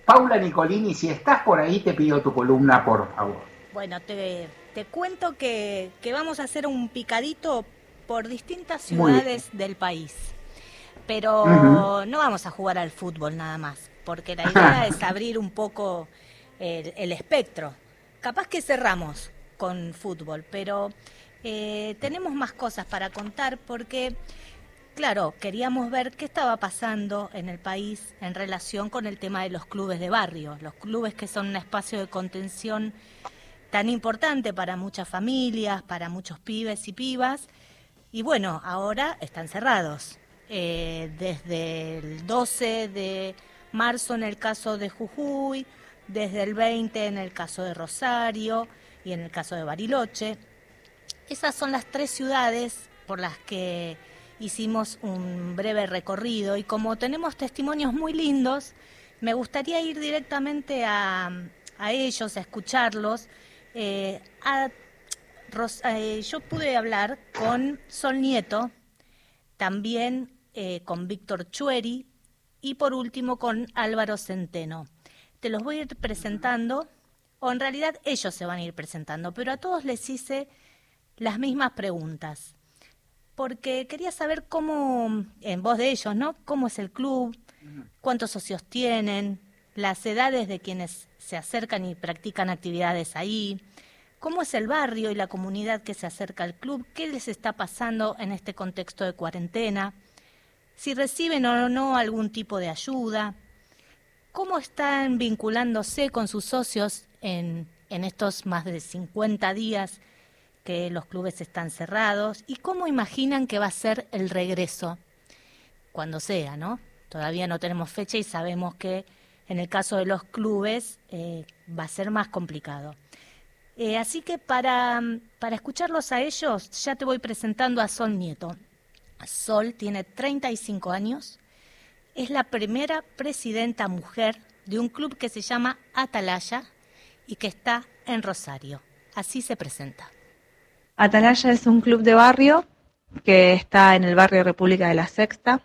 Paula Nicolini, si estás por ahí, te pido tu columna, por favor. Bueno, te cuento que vamos a hacer un picadito por distintas Muy bien. ciudades del país, Ujú. pero no vamos a jugar al fútbol nada más, porque la idea es abrir un poco el espectro. Capaz que cerramos con fútbol, pero tenemos más cosas para contar porque, claro, queríamos ver qué estaba pasando en el país en relación con el tema de los clubes de barrio, los clubes que son un espacio de contención tan importante para muchas familias, para muchos pibes y pibas, y bueno, ahora están cerrados. Desde el 12 de marzo en el caso de Jujuy, desde el 20 en el caso de Rosario y en el caso de Bariloche. Esas son las tres ciudades por las que hicimos un breve recorrido y como tenemos testimonios muy lindos, me gustaría ir directamente a ellos, a escucharlos. Eh, a yo pude hablar con Sol Nieto, también con Víctor Chueri y por último con Álvaro Centeno. Te los voy a ir presentando, o en realidad ellos se van a ir presentando, pero a todos les hice las mismas preguntas, porque quería saber cómo, en voz de ellos, ¿no? ¿Cómo es el club? ¿Cuántos socios tienen? Las edades de quienes se acercan y practican actividades ahí. ¿Cómo es el barrio y la comunidad que se acerca al club? ¿Qué les está pasando en este contexto de cuarentena? Si reciben o no algún tipo de ayuda. ¿Cómo están vinculándose con sus socios en estos más de 50 días que los clubes están cerrados? ¿Y cómo imaginan que va a ser el regreso cuando sea, ¿no? Todavía no tenemos fecha y sabemos que en el caso de los clubes va a ser más complicado. Así que para escucharlos a ellos, ya te voy presentando a Sol Nieto. Sol tiene 35 años, es la primera presidenta mujer de un club que se llama Atalaya y que está en Rosario. Así se presenta. Atalaya es un club de barrio que está en el barrio República de la Sexta.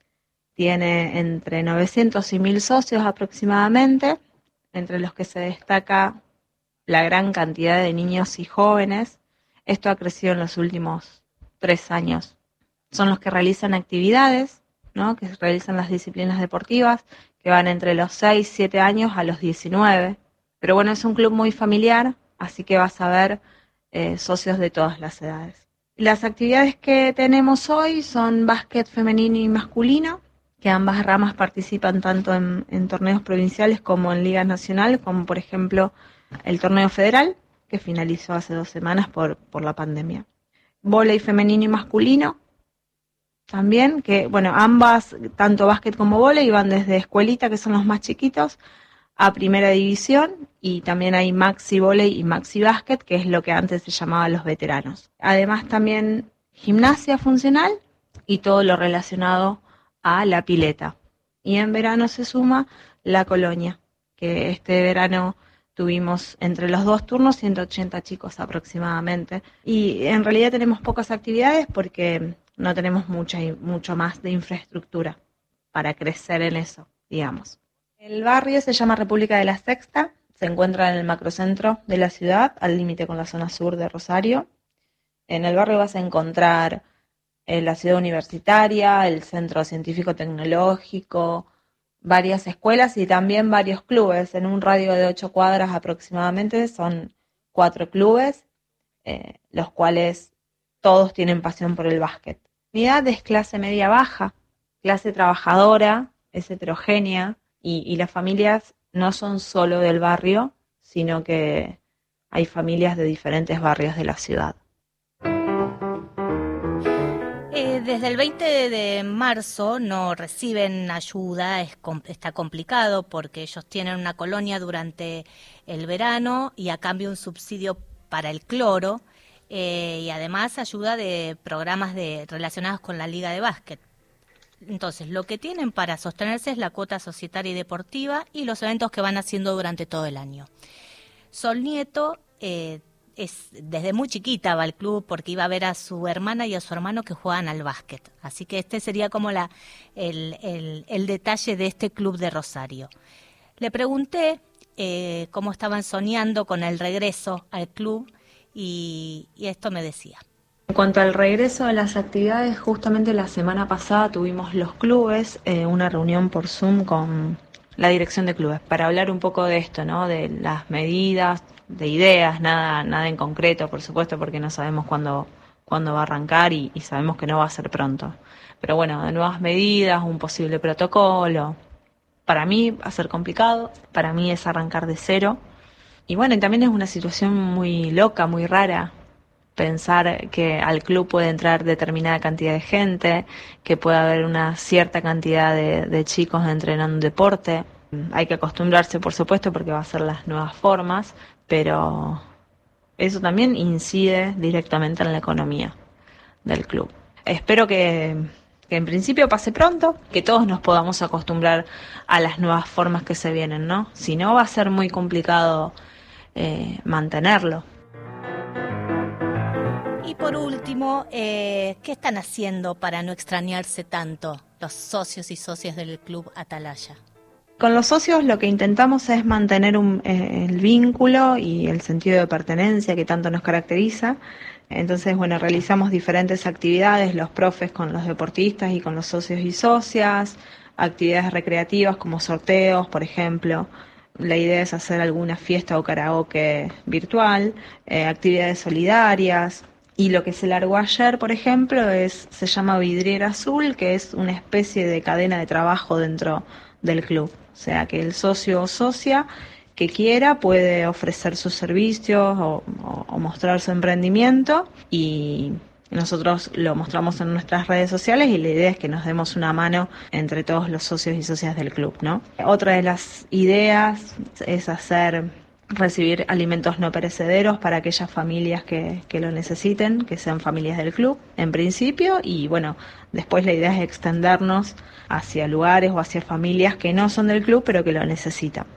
Tiene entre 900 y 1000 socios aproximadamente, entre los que se destaca la gran cantidad de niños y jóvenes. Esto ha crecido en los últimos 3 años. Son los que realizan actividades, ¿no? Que realizan las disciplinas deportivas, que van entre los 6, 7 años a los 19. Pero bueno, es un club muy familiar, así que vas a ver socios de todas las edades. Las actividades que tenemos hoy son básquet femenino y masculino, que ambas ramas participan tanto en torneos provinciales como en ligas nacionales, como por ejemplo el torneo federal, que finalizó hace 2 semanas por la pandemia. Vóley femenino y masculino, también, que bueno, ambas, tanto básquet como vóley, van desde escuelita, que son los más chiquitos, a primera división, y también hay maxi vóley y maxi básquet, que es lo que antes se llamaba los veteranos. Además también gimnasia funcional y todo lo relacionado a la pileta. Y en verano se suma la colonia, que este verano tuvimos entre los 2 turnos 180 chicos aproximadamente. Y en realidad tenemos pocas actividades porque no tenemos mucho más de infraestructura para crecer en eso, digamos. El barrio se llama República de la Sexta, se encuentra en el macrocentro de la ciudad, al límite con la zona sur de Rosario. En el barrio vas a encontrar la ciudad universitaria, el centro científico tecnológico, varias escuelas y también varios clubes. En un radio de 8 cuadras aproximadamente son 4 clubes, los cuales todos tienen pasión por el básquet. Mi edad es clase media baja, clase trabajadora, es heterogénea y las familias no son solo del barrio, sino que hay familias de diferentes barrios de la ciudad. Desde el 20 de marzo no reciben ayuda, está complicado porque ellos tienen una colonia durante el verano y a cambio un subsidio para el cloro y además ayuda de programas relacionados con la liga de básquet. Entonces, lo que tienen para sostenerse es la cuota societaria y deportiva y los eventos que van haciendo durante todo el año. Sol Nieto es desde muy chiquita va al club porque iba a ver a su hermana y a su hermano que juegan al básquet. Así que este sería como el detalle de este club de Rosario. Le pregunté cómo estaban soñando con el regreso al club y esto me decía. En cuanto al regreso de las actividades, justamente la semana pasada tuvimos los clubes, una reunión por Zoom con la dirección de clubes para hablar un poco de esto, ¿no? De las medidas, de ideas, nada en concreto, por supuesto, porque no sabemos cuándo va a arrancar y sabemos que no va a ser pronto. Pero bueno, de nuevas medidas, un posible protocolo. Para mí va a ser complicado, para mí es arrancar de cero. Y bueno, y también es una situación muy loca, muy rara, pensar que al club puede entrar determinada cantidad de gente, que puede haber una cierta cantidad de chicos entrenando un deporte. Hay que acostumbrarse, por supuesto, porque va a ser las nuevas formas, pero eso también incide directamente en la economía del club. Espero que en principio pase pronto, que todos nos podamos acostumbrar a las nuevas formas que se vienen, ¿no? Si no, va a ser muy complicado mantenerlo. Y por último, ¿qué están haciendo para no extrañarse tanto los socios y socias del Club Atalaya? Con los socios lo que intentamos es mantener el vínculo y el sentido de pertenencia que tanto nos caracteriza. Entonces, bueno, realizamos diferentes actividades, los profes con los deportistas y con los socios y socias, actividades recreativas como sorteos, por ejemplo. La idea es hacer alguna fiesta o karaoke virtual, actividades solidarias. Y lo que se largó ayer, por ejemplo, se llama Vidriera Azul, que es una especie de cadena de trabajo dentro del club. O sea, que el socio o socia que quiera puede ofrecer sus servicios o mostrar su emprendimiento y nosotros lo mostramos en nuestras redes sociales y la idea es que nos demos una mano entre todos los socios y socias del club, ¿no? Otra de las ideas es recibir alimentos no perecederos para aquellas familias que lo necesiten, que sean familias del club en principio, y bueno, después la idea es extendernos hacia lugares o hacia familias que no son del club pero que lo necesitan.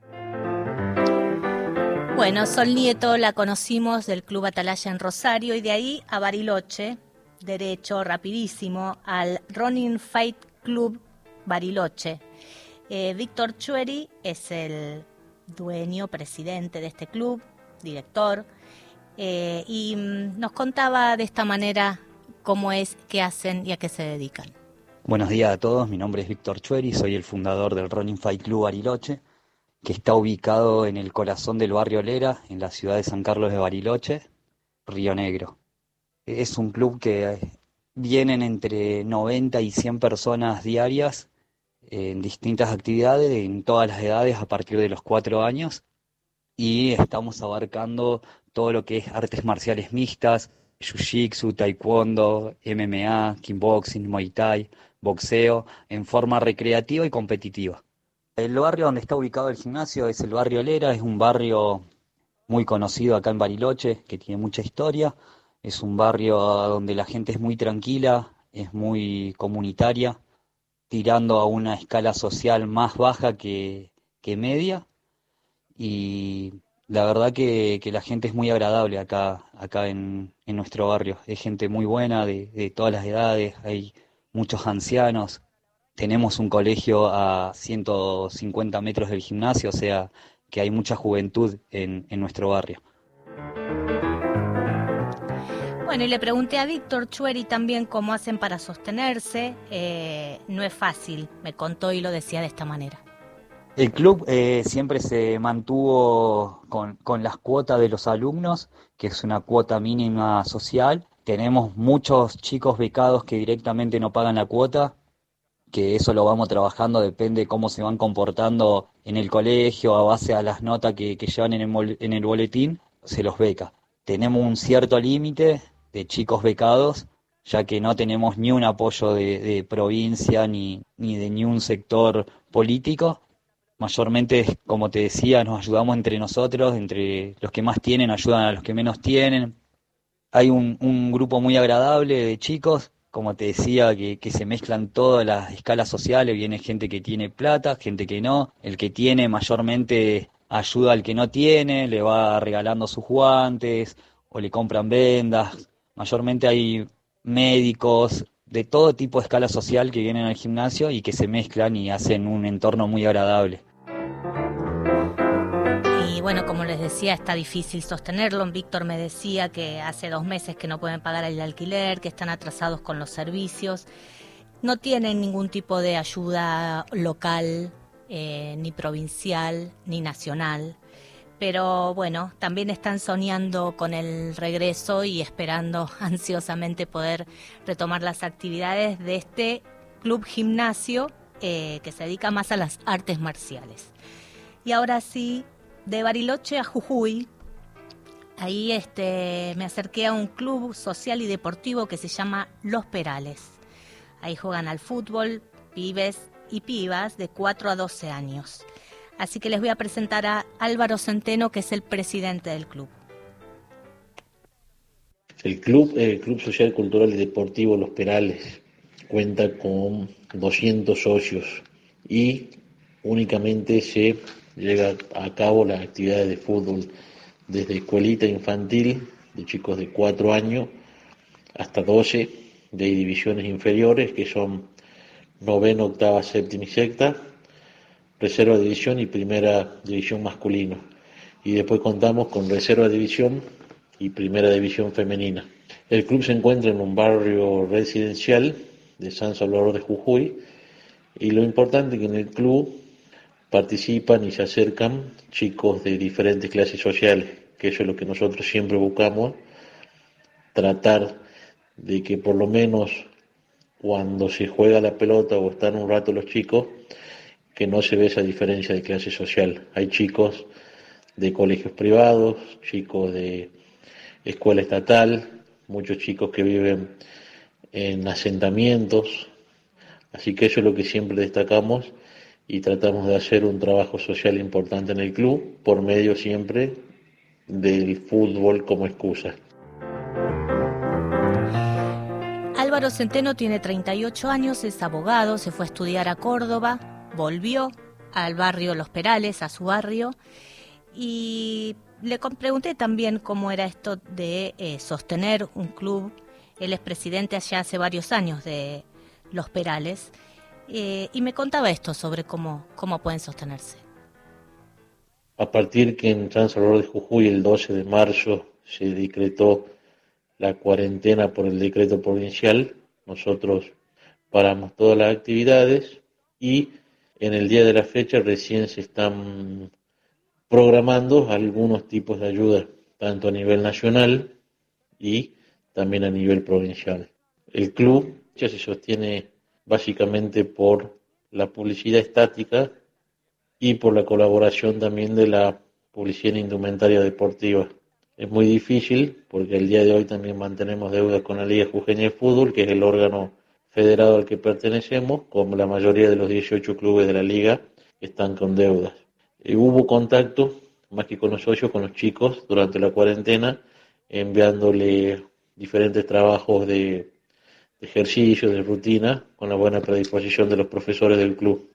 Bueno, Sol Nieto la conocimos del Club Atalaya en Rosario y de ahí a Bariloche, derecho, rapidísimo, al Running Fight Club Bariloche. Víctor Chueri es el dueño, presidente de este club, director, y nos contaba de esta manera cómo es, qué hacen y a qué se dedican. Buenos días a todos, mi nombre es Víctor Chueri, soy el fundador del Running Fight Club Bariloche, que está ubicado en el corazón del barrio Lera, en la ciudad de San Carlos de Bariloche, Río Negro. Es un club que vienen entre 90 y 100 personas diarias en distintas actividades, en todas las edades a partir de los 4 años, y estamos abarcando todo lo que es artes marciales mixtas, jiu-jitsu, taekwondo, MMA, kickboxing, muay thai, boxeo, en forma recreativa y competitiva. El barrio donde está ubicado el gimnasio es el barrio Lera, es un barrio muy conocido acá en Bariloche, que tiene mucha historia, es un barrio donde la gente es muy tranquila, es muy comunitaria, tirando a una escala social más baja que media, y la verdad que la gente es muy agradable acá en nuestro barrio, es gente muy buena de todas las edades, hay muchos ancianos. Tenemos un colegio a 150 metros del gimnasio, o sea que hay mucha juventud en nuestro barrio. Bueno, y le pregunté a Víctor Chueri también cómo hacen para sostenerse. No es fácil, me contó y lo decía de esta manera. El club siempre se mantuvo con las cuotas de los alumnos, que es una cuota mínima social. Tenemos muchos chicos becados que directamente no pagan la cuota, que eso lo vamos trabajando, depende de cómo se van comportando en el colegio, a base a las notas que llevan en el boletín, se los beca. Tenemos un cierto límite de chicos becados, ya que no tenemos ni un apoyo de provincia ni de ni un sector político. Mayormente, como te decía, nos ayudamos entre nosotros, entre los que más tienen ayudan a los que menos tienen. Hay un grupo muy agradable de chicos, como te decía, que se mezclan todas las escalas sociales, viene gente que tiene plata, gente que no, el que tiene mayormente ayuda al que no tiene, le va regalando sus guantes o le compran vendas, mayormente hay médicos de todo tipo de escala social que vienen al gimnasio y que se mezclan y hacen un entorno muy agradable. Y bueno, como les decía, está difícil sostenerlo. Víctor me decía que hace 2 meses que no pueden pagar el alquiler, que están atrasados con los servicios. No tienen ningún tipo de ayuda local, ni provincial, ni nacional. Pero bueno, también están soñando con el regreso y esperando ansiosamente poder retomar las actividades de este club gimnasio que se dedica más a las artes marciales. Y ahora sí, de Bariloche a Jujuy, ahí me acerqué a un club social y deportivo que se llama Los Perales. Ahí juegan al fútbol pibes y pibas de 4 a 12 años. Así que les voy a presentar a Álvaro Centeno, que es el presidente del club. El Club Social, Cultural y Deportivo Los Perales cuenta con 200 socios y únicamente se lleva a cabo las actividades de fútbol desde escuelita infantil de chicos de 4 años hasta 12 de divisiones inferiores, que son novena, octava, séptima y sexta, reserva división y primera división masculino. Y después contamos con reserva división y primera división femenina. El club se encuentra en un barrio residencial de San Salvador de Jujuy, y lo importante es que en el club participan y se acercan chicos de diferentes clases sociales, que eso es lo que nosotros siempre buscamos, tratar de que por lo menos cuando se juega la pelota o están un rato los chicos, que no se ve esa diferencia de clase social. Hay chicos de colegios privados, chicos de escuela estatal, muchos chicos que viven en asentamientos, así que eso es lo que siempre destacamos y tratamos de hacer un trabajo social importante en el club, por medio siempre del fútbol como excusa. Álvaro Centeno tiene 38 años, es abogado, se fue a estudiar a Córdoba, volvió al barrio Los Perales, a su barrio, y le pregunté también cómo era esto de sostener un club. Él es presidente allá hace varios años de Los Perales, y me contaba esto sobre cómo pueden sostenerse. A partir que en San Salvador de Jujuy el 12 de marzo se decretó la cuarentena por el decreto provincial, nosotros paramos todas las actividades y en el día de la fecha recién se están programando algunos tipos de ayuda, tanto a nivel nacional y también a nivel provincial. El club ya se sostiene básicamente por la publicidad estática y por la colaboración también de la publicidad en indumentaria deportiva. Es muy difícil porque el día de hoy también mantenemos deudas con la Liga Jujeña de Fútbol, que es el órgano federado al que pertenecemos, como la mayoría de los 18 clubes de la liga están con deudas. Hubo contacto, más que con los socios, con los chicos durante la cuarentena, enviándole diferentes trabajos de ejercicio, de rutina, con la buena predisposición de los profesores del club.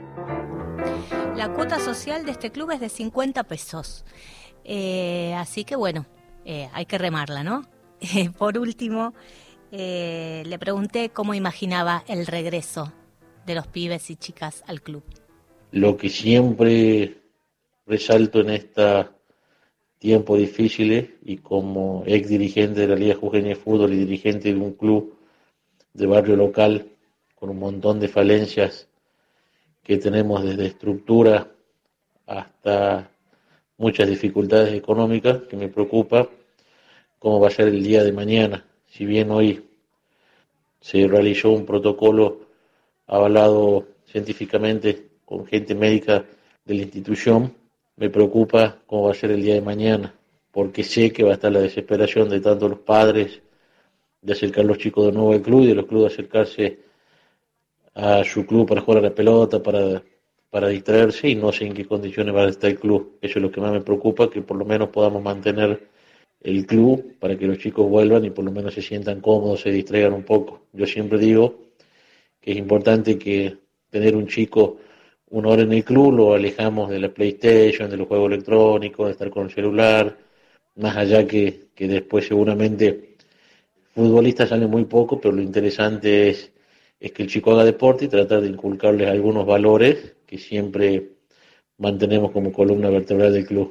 La cuota social de este club es de 50 pesos, así que bueno, hay que remarla, ¿no? Por último, le pregunté cómo imaginaba el regreso de los pibes y chicas al club. Lo que siempre resalto en estos tiempos difíciles y como ex dirigente de la Liga Jujeña de Fútbol y dirigente de un club de barrio local con un montón de falencias que tenemos desde estructura hasta muchas dificultades económicas, que me preocupa cómo va a ser el día de mañana. Si bien hoy se realizó un protocolo avalado científicamente con gente médica de la institución, me preocupa cómo va a ser el día de mañana, porque sé que va a estar la desesperación de tanto los padres de acercar a los chicos de nuevo al club y de los clubes de acercarse a su club para jugar a la pelota, para distraerse, y no sé en qué condiciones va a estar el club. Eso es lo que más me preocupa, que por lo menos podamos mantener el club para que los chicos vuelvan y por lo menos se sientan cómodos, se distraigan un poco. Yo siempre digo que es importante que tener un chico una hora en el club lo alejamos de la PlayStation, de los juegos electrónicos, de estar con el celular, más allá que después seguramente futbolistas salen muy poco, pero lo interesante es que el chico haga deporte y tratar de inculcarles algunos valores que siempre mantenemos como columna vertebral del club.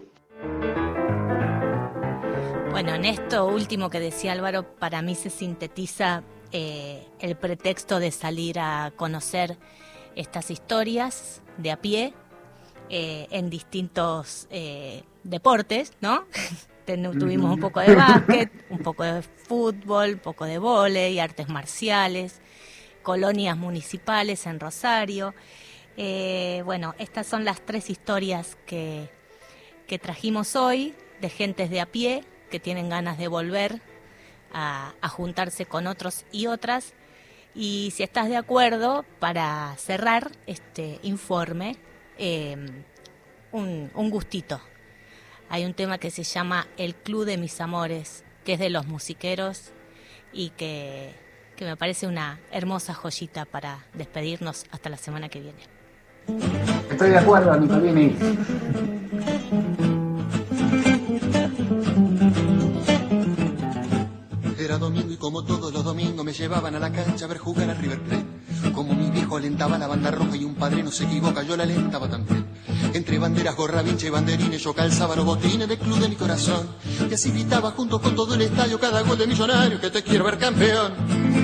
Bueno, en esto último que decía Álvaro, para mí se sintetiza el pretexto de salir a conocer estas historias de a pie en distintos deportes, ¿no? Tuvimos un poco de básquet, un poco de fútbol, un poco de vóley, artes marciales, colonias municipales en Rosario. Bueno, estas son las 3 historias que trajimos hoy de gentes de a pie que tienen ganas de volver a juntarse con otros y otras. Y si estás de acuerdo, para cerrar este informe, un gustito. Hay un tema que se llama El Club de Mis Amores, que es de Los Musiqueros y que me parece una hermosa joyita para despedirnos hasta la semana que viene. Estoy de acuerdo, Nicolini. Era domingo y como todos los domingos me llevaban a la cancha a ver jugar a River Plate. Como mi viejo alentaba la banda roja y un padre no se equivoca, yo la alentaba también. Entre banderas, gorra, vincha y banderines, yo calzaba los botines del club de mi corazón. Y así gritaba junto con todo el estadio cada gol de Millonario, que te quiero ver campeón.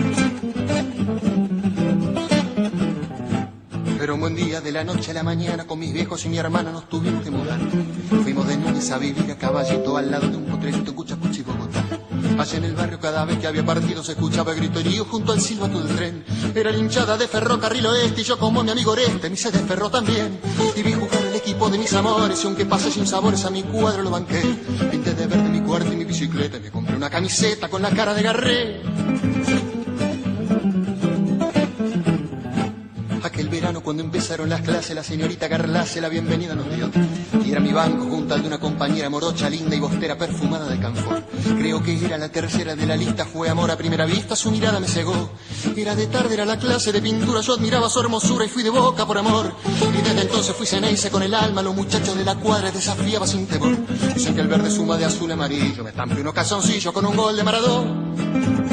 Pero un buen día de la noche a la mañana con mis viejos y mi hermana nos tuvimos que mudar. Fuimos de Núñez a vivir a Caballito al lado de un potrerito en Cuchacuchi, Bogotá. Allá en el barrio cada vez que había partido se escuchaba el griterío junto al silbato del tren. Era la hinchada de Ferrocarril Oeste y yo como mi amigo Oreste, mi sed de Ferro también. Y vi jugar el equipo de mis amores y aunque pasé sin sabores a mi cuadro lo banqué. Pinté de verde mi cuarto y mi bicicleta y me compré una camiseta con la cara de Garré. Aquel verano cuando empezaron las clases la señorita Garlace la bienvenida nos dio. Y era mi banco junto al de una compañera morocha, linda y bostera perfumada de canfor. Creo que era la tercera de la lista, fue amor a primera vista, su mirada me cegó. Era de tarde, era la clase de pintura, yo admiraba su hermosura y fui de boca por amor. Y desde entonces fui Ceneice con el alma, los muchachos de la cuadra desafiaba sin temor. Dicen que el verde suma de azul y amarillo, me estampé unos calzoncillos con un gol de Maradona.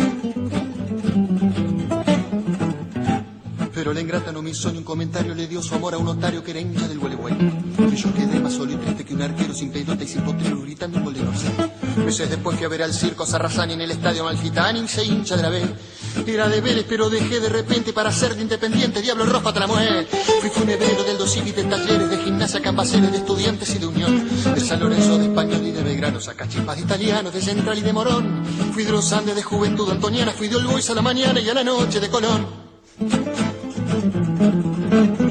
Pero la ingrata no me hizo ni un comentario, le dio su amor a un notario que era hincha del Gualeguay. Y yo quedé más solo y triste que un arquero sin pelota y sin potrero gritando un gol de Norsa. Meses después fui a ver al circo Sarrazani en el estadio Malfitani y se hincha de la B. Era de Vélez pero dejé de repente para ser de Independiente, Diablo Rojo hasta la muerte. Fui funebrero del Dosivi, de Talleres, de Gimnasia, Cambaceres, de Estudiantes y de Unión. De San Lorenzo, de Español y de Belgrano, Sacachispas de Italianos, de Central y de Morón. Fui de los Andes, de Juventud Antoniana, fui de All Boys a la mañana y a la noche de Colón.